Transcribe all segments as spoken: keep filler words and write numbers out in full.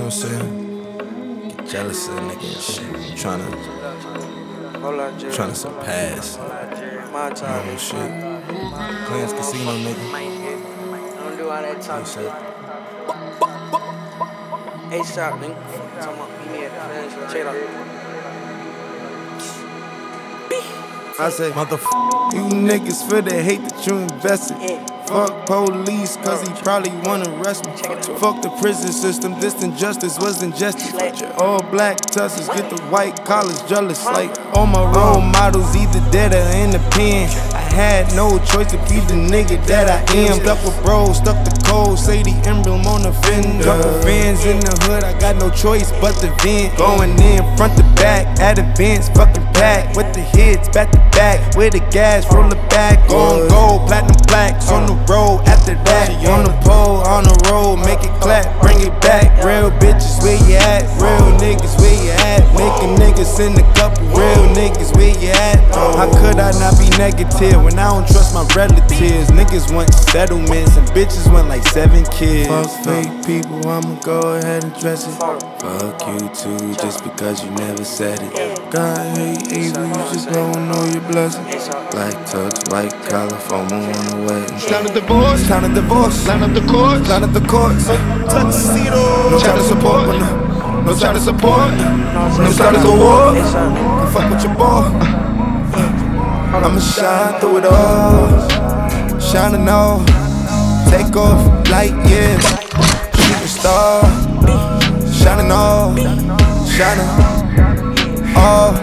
know what I'm saying? Get jealous of a nigga and shit. Tryna, tryna surpass. You know shit. Plans Casino, nigga. Don't do all that talk shit. A$AP, nigga. Talking about me at the finish. Check it out. I say, motherfucker, you niggas for the hate that you invested. Fuck police, cause he probably wanna arrest me. Fuck the prison system, this injustice was injustice. All black tussers get the white collars jealous. Like all my role models either dead or in the pen. I had no choice to be the nigga that I am. Stuck with bros, stuck the code, say the emblem on the fender. Couple fans in the hood, I got no choice but to vent. Going in front to back, at events, fucking pack. With the hits, back to back, with the gas, roll it back. On gold, platinum plaques, on the road after that. On the pole, on the road, make it clap, bring it back. Real bitches, where you at? Real niggas, where you at? Making niggas in the couple, real niggas, where you at? How could I not be negative when I don't trust my relatives? Niggas want settlements and bitches want like seven kids. Fuck fake people, I'ma go ahead and dress it. Fuck you too, just because you never said it. God hate evil, you just don't know your blessing. Black tux, white collar, FOMO on the way. Time to divorce, time to divorce. line up the courts, line up the courts. Tuxedo. No child support, no, no child support, no child to support. war. Don't fuck with your boy. I'ma shine through it all. Shining all. Take off light years. Shooting star. Shining all. Shining all.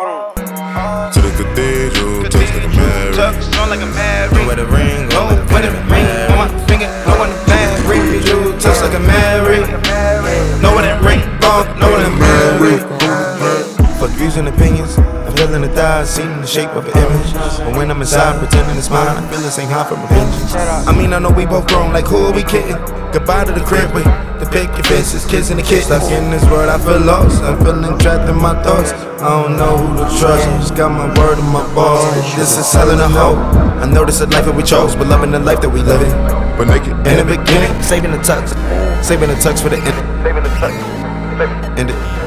To the cathedral, touch like a Mary. Tucks on like a mad Know where the ring go. Know where the ring on my finger, know when the bad ring. You touch like a Mary. Know where that ring go, know where the Mary. Fuck views and opinions. I'm feeling the thighs, seen in the shape of an image. But when I'm inside, pretending it's mine, I feel the same high from revenge. I mean, I know we both grown, like who are we kidding? Goodbye to the crib with the picket fences, kids in the kids. Stuck in this world, I feel lost. I'm feeling trapped in my thoughts. I don't know who to trust. I just got my word on my balls. This is hell in a hole. I know this is life that we chose, but loving the life that we live in. But naked In the beginning, saving the tux, saving the tux for the end. Saving the tux, end it.